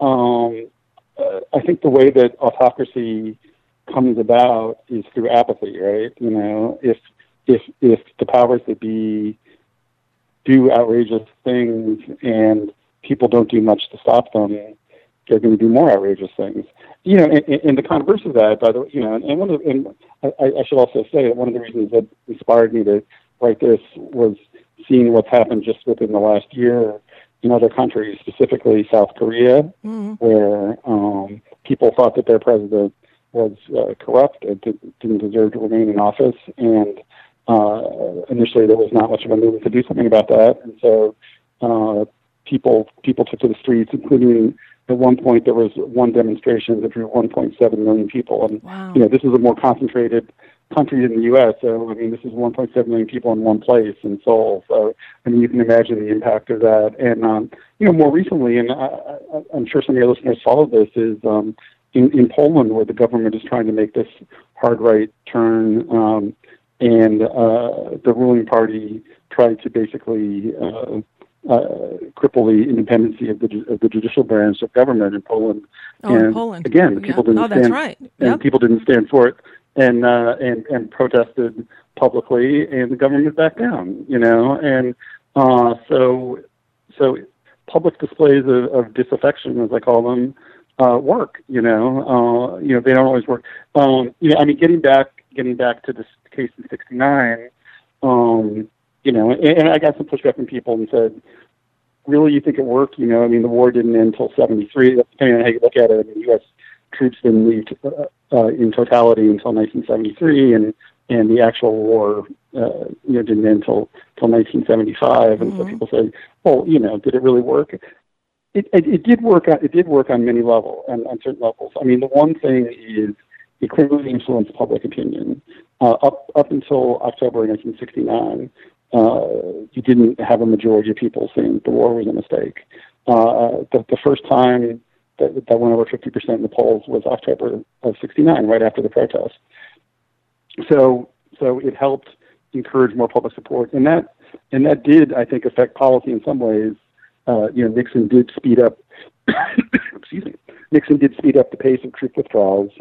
the way that autocracy comes about is through apathy, right? If the powers that be do outrageous things and people don't do much to stop them, they're going to do more outrageous things. And the converse of that, by the way, I should also say that one of the reasons that inspired me to write this was seeing what's happened just within the last year in other countries, specifically South Korea, where people thought that their president was corrupt and didn't deserve to remain in office. And initially, there was not much of a movement to do something about that. And so people took to the streets, including at one point there was one demonstration that drew 1.7 million people. And wow. This is a more concentrated country than the U.S. So this is 1.7 million people in one place in Seoul. So you can imagine the impact of that. And more recently, and I'm sure some of your listeners followed this, is in Poland, where the government is trying to make this hard right turn, and the ruling party tried to basically cripple the independence of the judicial branch of government in Poland. In Poland. Again, the people didn't stand. That's right. Yep. And people didn't stand for it, and protested publicly, and the government backed down. And so public displays of disaffection, as I call them, work. They don't always work. Getting back to this case in '69. And I got some pushback from people and said, really, you think it worked? The war didn't end until '73. Depending on how you look at it, U.S. troops didn't leave in totality until 1973, and the actual war, didn't end until 1975. And so people say, well, did it really work? It did work. It did work on many levels, and on certain levels. The one thing is it clearly influenced public opinion. Up until October 1969, you didn't have a majority of people saying the war was a mistake. The first time that went over 50% in the polls was October of '69, right after the protest. So it helped encourage more public support, and that did, I think, affect policy in some ways. Nixon did speed up. Excuse me. Nixon did speed up the pace of troop withdrawals.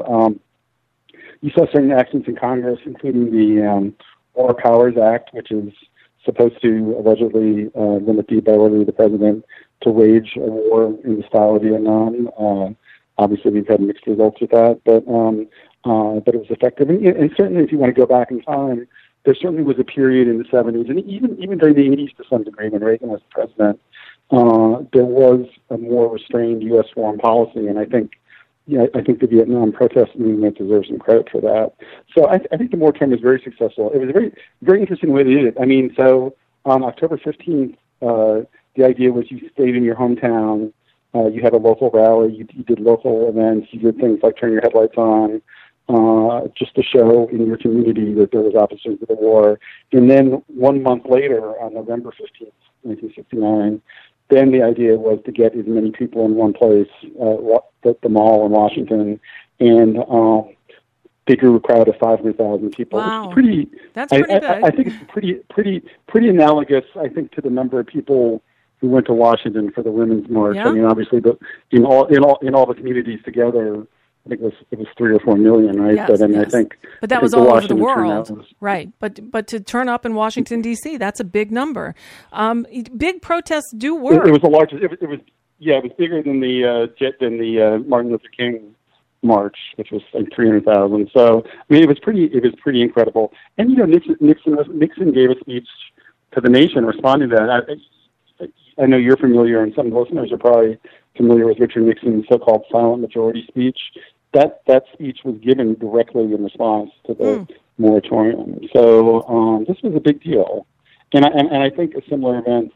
You saw certain actions in Congress, including the War Powers Act, which is supposed to allegedly limit the ability of the president to wage a war in the style of Vietnam. Obviously, we've had mixed results with that, but it was effective. And certainly, if you want to go back in time, there certainly was a period in the 70s, and even during the 80s to some degree when Reagan was the president, there was a more restrained U.S. foreign policy, and I think the Vietnam protest movement deserves some credit for that. So I think the war term was very successful. It was a very, very interesting way to do it. So on October 15th, the idea was you stayed in your hometown, you had a local rally, you did local events, you did things like turn your headlights on, just to show in your community that there was opposition to the war. And then 1 month later, on November 15th, 1969, then the idea was to get as many people in one place, the mall in Washington, and they grew a crowd of 500,000 people. Wow. That's pretty big. I think it's pretty analogous, I think, to the number of people who went to Washington for the Women's March. Yeah. Obviously, in all the communities together, I think it was 3 or 4 million, right? Yes, But yes. I think, but that was all over the world, right? But to turn up in Washington D.C., that's a big number. Big protests do work. It was the largest. It was bigger than the Martin Luther King March, which was like 300,000. So it was pretty incredible. And Nixon gave a speech to the nation responding to that. I know you're familiar, and some of the listeners are probably familiar with Richard Nixon's so-called silent majority speech. That speech was given directly in response to the moratorium. So this was a big deal, and I think a similar event,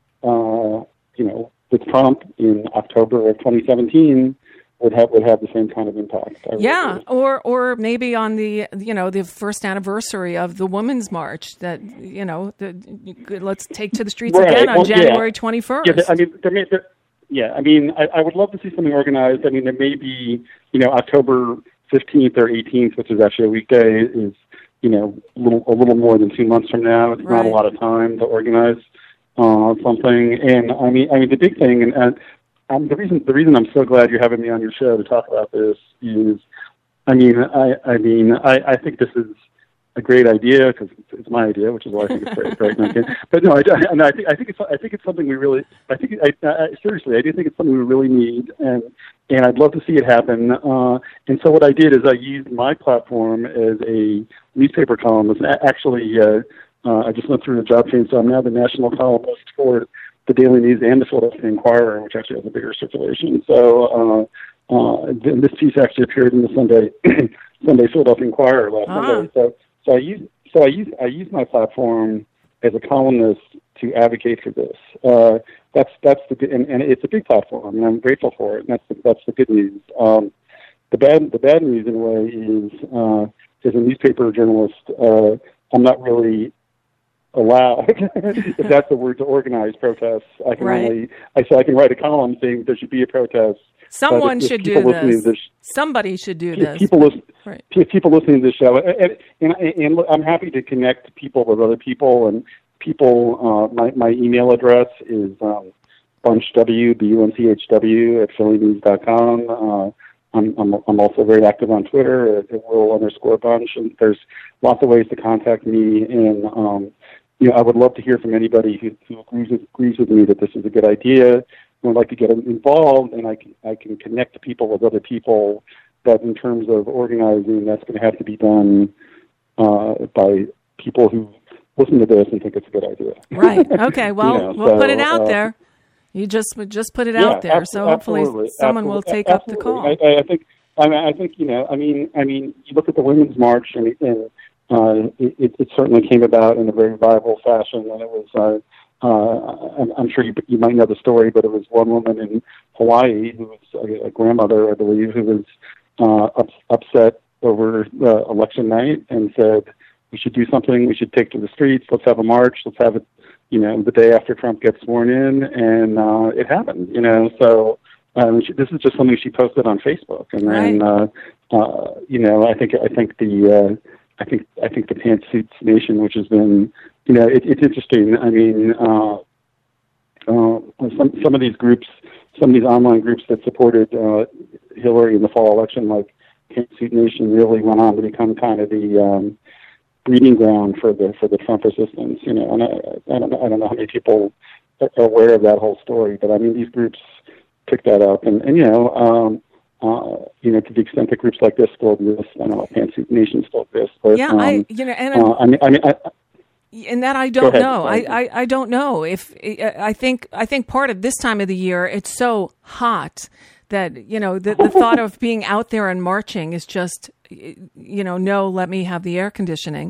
with Trump in October of 2017 would have the same kind of impact. Yeah, or maybe on the the first anniversary of the Women's March that let's take to the streets again on January 21st. I would love to see something organized. There may be October 15th or 18th, which is actually a weekday, is a little more than 2 months from now. It's not a lot of time to organize something. And the big thing and the reason I'm so glad you're having me on your show to talk about this is, I think this is a great idea because it's my idea, which is why I think it's great. Right? But no, I think it's something we really. Seriously, I do think it's something we really need, and I'd love to see it happen. And so what I did is I used my platform as a newspaper columnist. Actually, I just went through the job change, so I'm now the national columnist for the Daily News and the Philadelphia Inquirer, which actually has a bigger circulation. So this piece actually appeared in the Sunday Philadelphia Inquirer last Sunday. So I use my platform as a columnist to advocate for this. That's and it's a big platform, and I'm grateful for it. And that's the good news. The bad news in a way is as a newspaper journalist, I'm not really allowed, if that's the word, to organize protests. I can I can write a column saying there should be a protest. Someone should do this. Somebody should do this. People listening to this show, and look, I'm happy to connect people with other people. And people, my email address is bunchw, BUNCHW at phillynews.com. I'm also very active on Twitter at Will_Bunch, and there's lots of ways to contact me. And I would love to hear from anybody who agrees with me that this is a good idea. Would like to get involved, and I can connect people with other people. But in terms of organizing, that's going to have to be done by people who listen to this and think it's a good idea. Right. Okay. Well, we'll put it out there. You just put it out there, so hopefully someone will take up the call. I think you look at the Women's March, and it certainly came about in a very viable fashion, and it was. I'm sure you might know the story, but it was one woman in Hawaii who was a grandmother, I believe, who was upset over election night and said, we should do something. We should take to the streets. Let's have a march. Let's have it, the day after Trump gets sworn in. And it happened, So this is just something she posted on Facebook. And then, I think the Pantsuits Nation, which has been, it's interesting. I mean, some of these groups, some of these online groups that supported Hillary in the fall election, like Pantsuit Nation, really went on to become kind of the breeding ground for the Trump resistance. And I don't know how many people are aware of that whole story, but I mean, these groups picked that up, and to the extent that groups like this still exist, I don't know, Pantsuit Nation still exists. But, and that I don't know. I don't know if I think part of this time of the year it's so hot that the thought of being out there and marching is just no, let me have the air conditioning.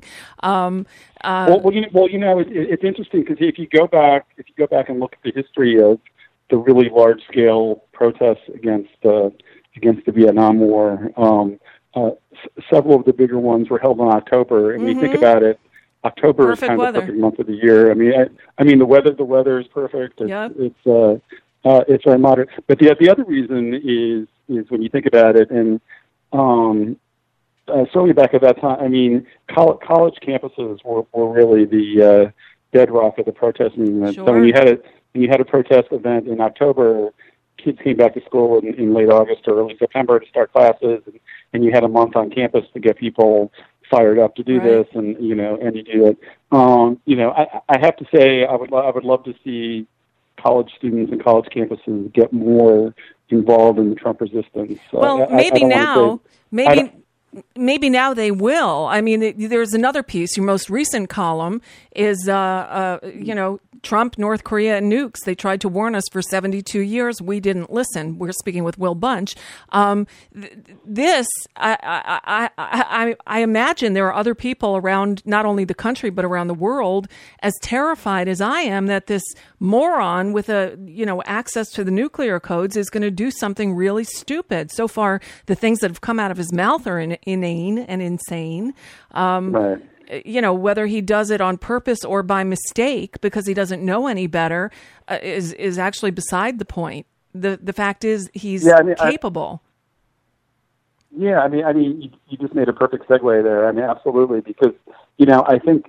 It's interesting because if you go back and look at the history of the really large scale protests against the Vietnam War, several of the bigger ones were held in October, and when you think about it, October is kind of the perfect month of the year. I mean, the weather is perfect. It's very moderate. But the other reason is when you think about it, and certainly back at that time, I mean, college campuses were really the bedrock of the protest movement. Sure. So when you had a protest event in October, kids came back to school in late August or early September to start classes, and you had a month on campus to get people fired up to do this, and you do it. I have to say, I would love to see college students and college campuses get more involved in the Trump resistance. Well, maybe now they will. I mean, there's another piece. Your most recent column is, Trump, North Korea, and nukes. They tried to warn us for 72 years. We didn't listen. We're speaking with Will Bunch. I imagine there are other people around not only the country but around the world as terrified as I am that this moron with access to the nuclear codes is going to do something really stupid. So far, the things that have come out of his mouth are inane and insane. Right. Whether he does it on purpose or by mistake because he doesn't know any better is actually beside the point. The fact is he's capable. You just made a perfect segue there. I mean, absolutely, because I think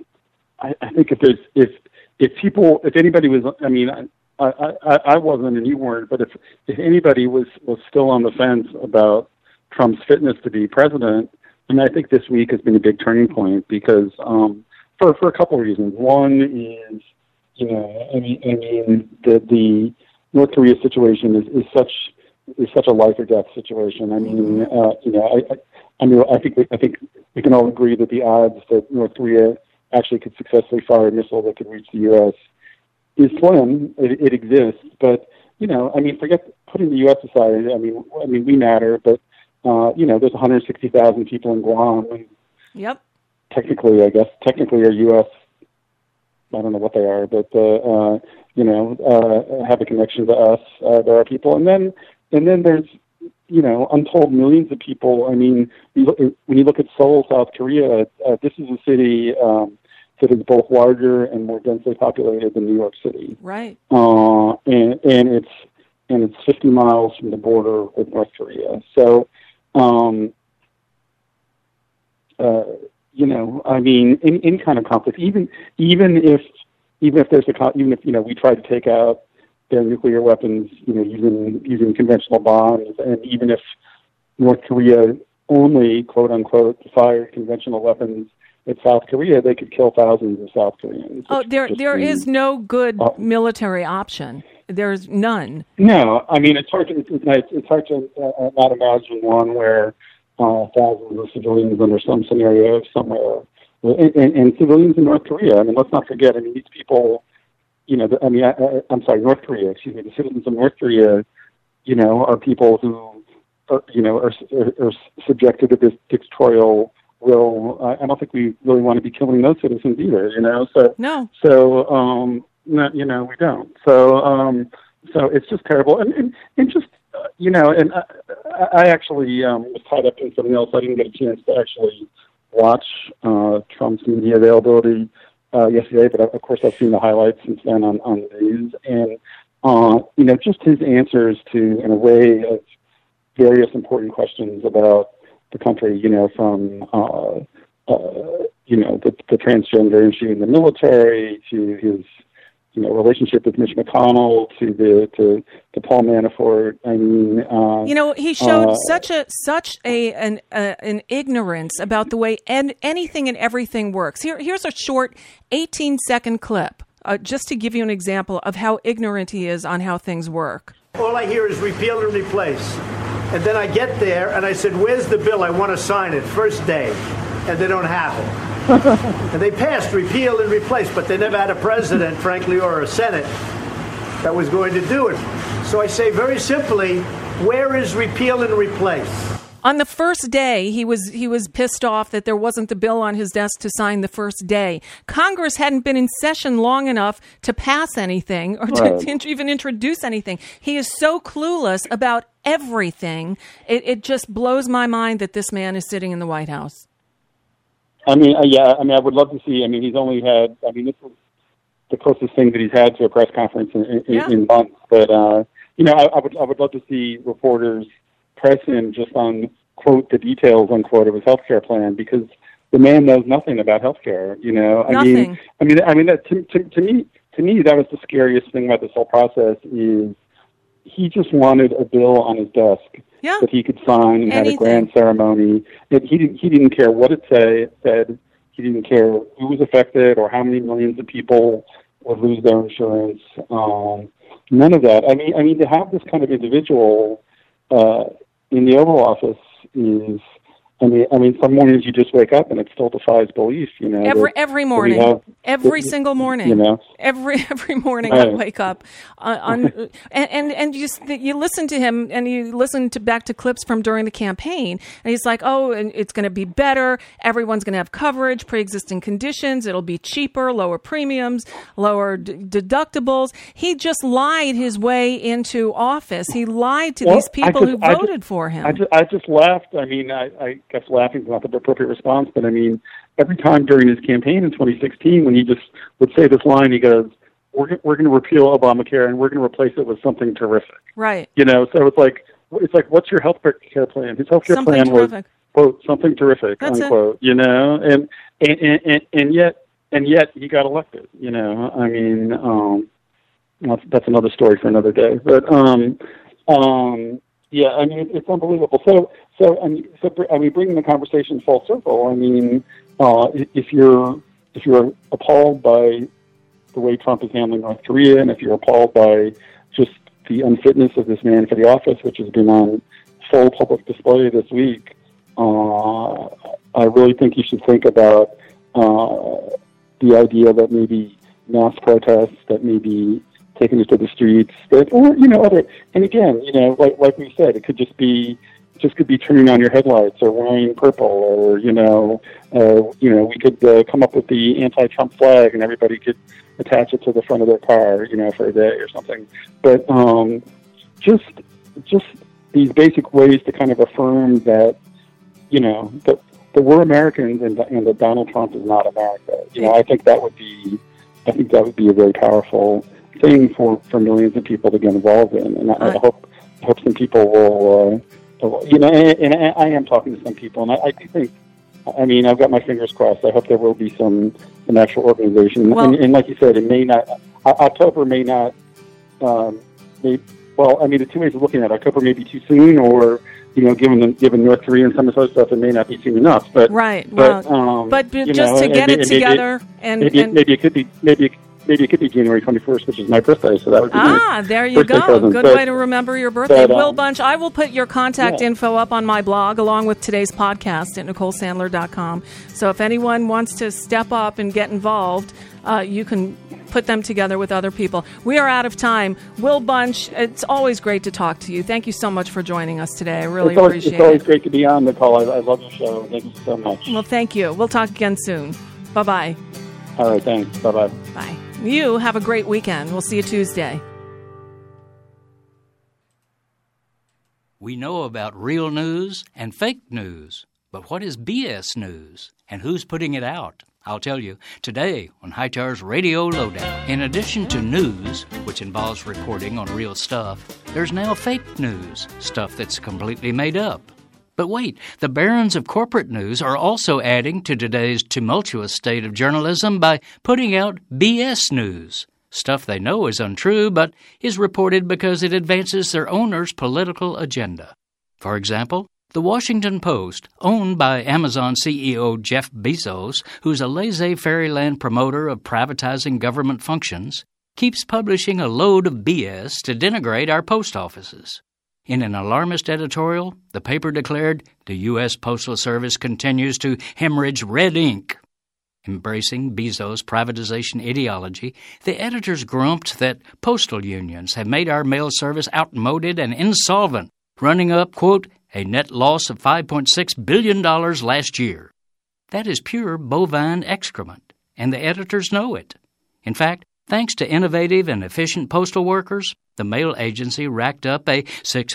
if anybody was, I mean, I wasn't and you weren't, but if anybody was still on the fence about Trump's fitness to be president. And I think this week has been a big turning point because for a couple of reasons. One is, the North Korea situation is such a life or death situation. I mean, I think we can all agree that the odds that North Korea actually could successfully fire a missile that could reach the U.S. is slim. It exists, but forget putting the U.S. aside. I mean, we matter, but there's 160,000 people in Guam. And yep. Technically, are U.S. I don't know what they are, but have a connection to us. There are people, and then there's untold millions of people. I mean, when you look at Seoul, South Korea, this is a city that is both larger and more densely populated than New York City. Right. And it's 50 miles from the border with North Korea. So, any kind of conflict, even if we try to take out their nuclear weapons, using conventional bombs, and even if North Korea only, quote unquote, fired conventional weapons at South Korea, they could kill thousands of South Koreans. Oh, there is no good military option. There's none. No, I mean it's hard to not imagine one where thousands of civilians under some scenario somewhere, and civilians in North Korea. I mean, let's not forget. I mean, these people. North Korea. Excuse me. The citizens of North Korea, are people who, are subjected to this dictatorial will. I don't think we really want to be killing those citizens either. So no. So we don't. So it's just terrible, and just and I actually was tied up in something else. I didn't get a chance to actually watch Trump's media availability yesterday, but of course I've seen the highlights since then on the news, and just his answers to an array of various important questions about the country, from the transgender issue in the military to his relationship with Mitch McConnell to Paul Manafort. I mean, he showed such an ignorance about the way anything and everything works. Here's a short 18-second clip, just to give you an example of how ignorant he is on how things work. All I hear is repeal and replace. And then I get there and I said, where's the bill? I want to sign it first day. And they don't have it. And they passed repeal and replace, but they never had a president, frankly, or a Senate that was going to do it. So I say very simply, where is repeal and replace? On the first day, he was pissed off that there wasn't the bill on his desk to sign the first day. Congress hadn't been in session long enough to pass anything or to even introduce anything. He is so clueless about everything. It just blows my mind that this man is sitting in the White House. I would love to see. I mean, he's only had. I mean, this is the closest thing that he's had to a press conference in months. But I would love to see reporters press him just on quote the details unquote of his healthcare plan, because the man knows nothing about healthcare. Nothing. I mean that to me that was the scariest thing about this whole process is he just wanted a bill on his desk. Yeah. That he could sign and have a grand ceremony. He didn't care what it said. He didn't care who was affected or how many millions of people would lose their insurance. None of that. I mean, to have this kind of individual in the Oval Office is. I mean, some mornings you just wake up and it still defies belief. Every morning, every single morning, every morning I wake up and you listen to him and you listen back to clips from during the campaign, and he's like, "Oh, and it's going to be better. Everyone's going to have coverage, pre-existing conditions. It'll be cheaper, lower premiums, lower deductibles." He just lied his way into office. He lied to these people who voted for him. I just laughed. I mean, I guess laughing is not the appropriate response, but I mean, every time during his campaign in 2016, when he just would say this line, he goes, we're going to repeal Obamacare and we're going to replace it with something terrific. Right. So it's like, what's your health care plan? His health care plan was, quote, something terrific, That's unquote, and yet he got elected, I mean, that's another story for another day, but, yeah, I mean, it's unbelievable. So bringing the conversation full circle. I mean, if you're appalled by the way Trump is handling North Korea, and if you're appalled by just the unfitness of this man for the office, which has been on full public display this week, I really think you should think about the idea that maybe mass protests, that maybe taking it to the streets, or other. And again, like we said, it could just be turning on your headlights or wearing purple, or we could come up with the anti-Trump flag and everybody could attach it to the front of their car, for a day or something. But just these basic ways to kind of affirm that, that we're Americans and that Donald Trump is not America. I think that would be a very powerful thing for millions of people to get involved in, and I hope some people will. And I am talking to some people, and I do think. I've got my fingers crossed. I hope there will be some actual organization, and like you said, it may not. October may not. The two ways of looking at it, October may be too soon, or given North Korea and some of those stuff, it may not be soon enough. But right, but just to get it together, maybe it could be January 21st, which is my birthday, so that would be there you go. Present. Good way to remember your birthday. Will Bunch, I will put your contact info up on my blog along with today's podcast at NicoleSandler.com. So if anyone wants to step up and get involved, you can put them together with other people. We are out of time. Will Bunch, it's always great to talk to you. Thank you so much for joining us today. I really appreciate it. It's always great to be on, Nicole. I love your show. Thank you so much. Well, thank you. We'll talk again soon. Bye-bye. All right, thanks. Bye-bye. Bye. You have a great weekend. We'll see you Tuesday. We know about real news and fake news, but what is BS news and who's putting it out? I'll tell you today on Hightower's Radio Lowdown. In addition to news, which involves reporting on real stuff, there's now fake news, stuff that's completely made up. But wait, the barons of corporate news are also adding to today's tumultuous state of journalism by putting out BS news, stuff they know is untrue but is reported because it advances their owner's political agenda. For example, The Washington Post, owned by Amazon CEO Jeff Bezos, who's a laissez-faire promoter of privatizing government functions, keeps publishing a load of BS to denigrate our post offices. In an alarmist editorial, the paper declared the U.S. Postal Service continues to hemorrhage red ink. Embracing Bezos' privatization ideology, the editors grumped that postal unions have made our mail service outmoded and insolvent, running up, quote, a net loss of $5.6 billion last year. That is pure bovine excrement, and the editors know it. In fact, thanks to innovative and efficient postal workers, the mail agency racked up a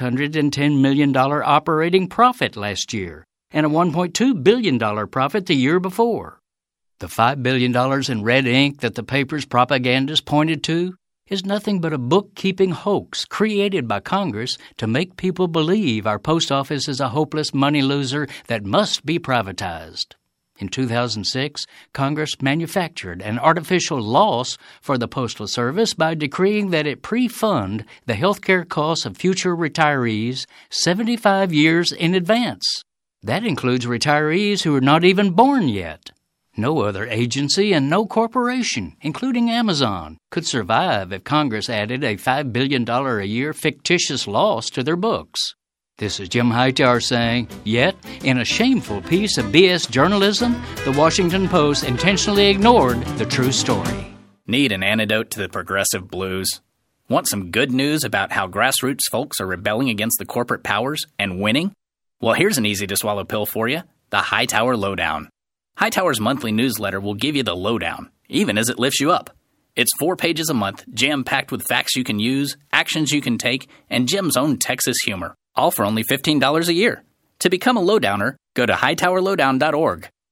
$610 million operating profit last year and a $1.2 billion profit the year before. The $5 billion in red ink that the paper's propagandists pointed to is nothing but a bookkeeping hoax created by Congress to make people believe our post office is a hopeless money loser that must be privatized. In 2006, Congress manufactured an artificial loss for the Postal Service by decreeing that it pre-fund the health care costs of future retirees 75 years in advance. That includes retirees who are not even born yet. No other agency and no corporation, including Amazon, could survive if Congress added a $5 billion a year fictitious loss to their books. This is Jim Hightower saying, yet, in a shameful piece of BS journalism, the Washington Post intentionally ignored the true story. Need an antidote to the progressive blues? Want some good news about how grassroots folks are rebelling against the corporate powers and winning? Well, here's an easy-to-swallow pill for you, the Hightower Lowdown. Hightower's monthly newsletter will give you the lowdown, even as it lifts you up. It's 4 pages a month, jam-packed with facts you can use, actions you can take, and Jim's own Texas humor. All for only $15 a year. To become a lowdowner, go to hightowerlowdown.org.